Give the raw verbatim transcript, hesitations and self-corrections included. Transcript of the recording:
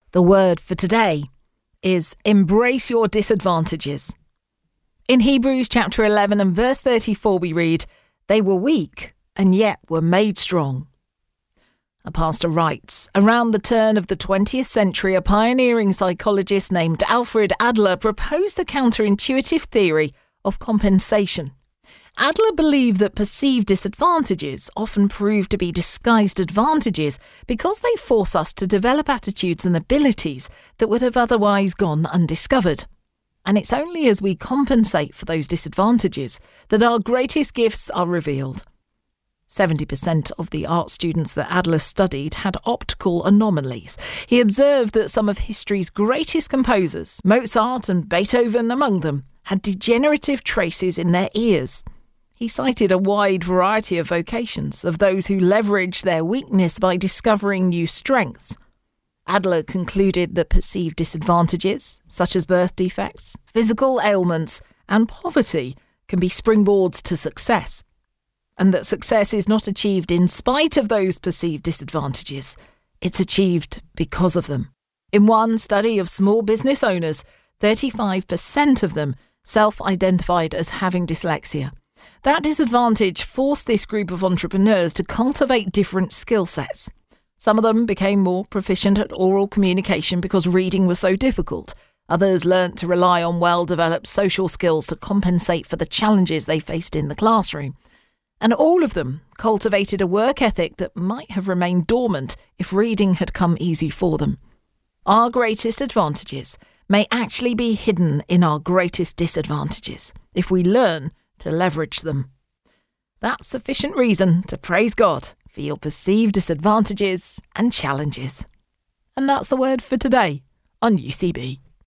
The word for today is embrace your disadvantages. In Hebrews chapter eleven and verse thirty-four we read, "They were weak and yet were made strong." A pastor writes, around the turn of the twentieth century, a pioneering psychologist named Alfred Adler proposed the counterintuitive theory of compensation. Adler believed that perceived disadvantages often prove to be disguised advantages because they force us to develop attitudes and abilities that would have otherwise gone undiscovered. And it's only as we compensate for those disadvantages that our greatest gifts are revealed. seventy percent of the art students that Adler studied had optical anomalies. He observed that some of history's greatest composers, Mozart and Beethoven among them, had degenerative traces in their ears. He cited a wide variety of vocations of those who leveraged their weakness by discovering new strengths. Adler concluded that perceived disadvantages, such as birth defects, physical ailments, and poverty, can be springboards to success, and that success is not achieved in spite of those perceived disadvantages. It's achieved because of them. In one study of small business owners, thirty-five percent of them self-identified as having dyslexia. That disadvantage forced this group of entrepreneurs to cultivate different skill sets. Some of them became more proficient at oral communication because reading was so difficult. Others learnt to rely on well-developed social skills to compensate for the challenges they faced in the classroom. And all of them cultivated a work ethic that might have remained dormant if reading had come easy for them. Our greatest advantages may actually be hidden in our greatest disadvantages if we learn to leverage them. That's sufficient reason to praise God for your perceived disadvantages and challenges. And that's the word for today on U C B.